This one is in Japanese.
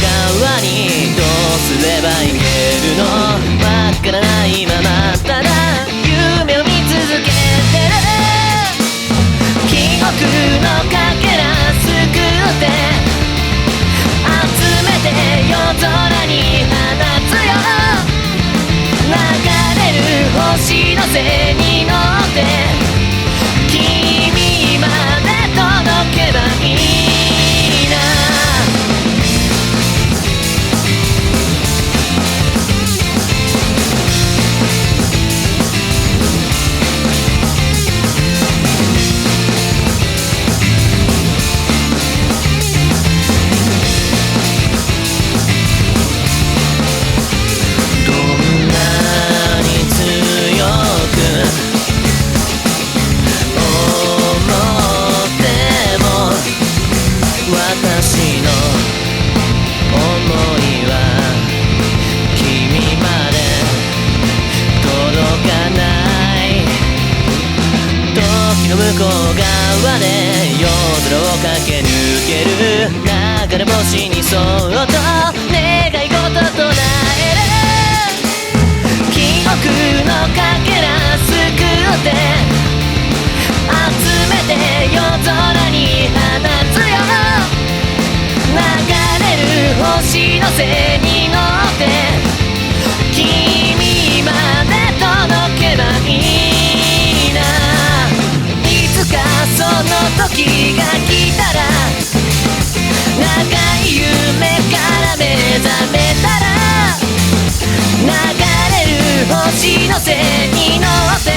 側にどうすればいけるのわからないままただ夢を見続けてる記憶のかけらすくって集めて夜空に放つよ流れる星の背に乗って君まで届けばいいな私の想いは君まで届かない時の向こう側で夜空を駆け抜ける流れ星にそっと願い事唱える記憶のかけらすくって集めて夜空に放つよ流れる星の背に乗って君まで届けばいいないつかその時が来たら長い夢から目覚めたら流れる星の背に乗って